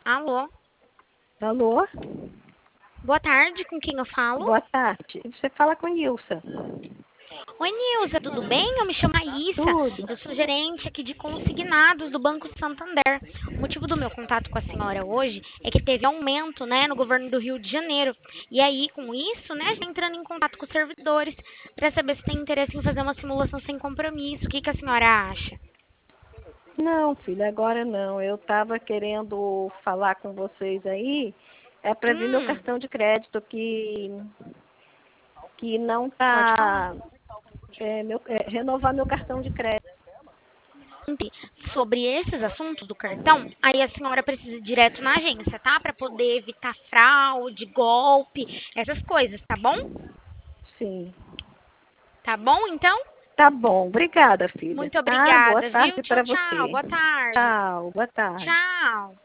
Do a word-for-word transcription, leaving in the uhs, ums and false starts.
Alô? Alô? Boa tarde, com quem eu falo? Boa tarde. Você fala com Nilsa. Oi, Nilza, tudo bem? Eu me chamo Aissa. Tudo. Eu sou gerente aqui de consignados do Banco Santander. O motivo do meu contato com a senhora hoje é que teve aumento, né, no governo do Rio de Janeiro. E aí, com isso, né, a gente entrando em contato com os servidores para saber se tem interesse em fazer uma simulação sem compromisso. O que, que a senhora acha? Não, filha, agora não. Eu estava querendo falar com vocês aí, é para ver meu Hum, cartão de crédito que, que não pode falar. está. É, meu- é, renovar meu cartão de crédito. Entendi. Sobre esses assuntos do cartão, aí a senhora precisa ir direto na agência, tá? Para poder evitar fraude, golpe, essas coisas, tá bom? Sim. Tá bom, então? Tá bom. Obrigada, filha. Muito Tá? Boa obrigada, viu? tarde Tchau, para tchau. você. Boa tarde. Tchau. Boa tarde. Tchau.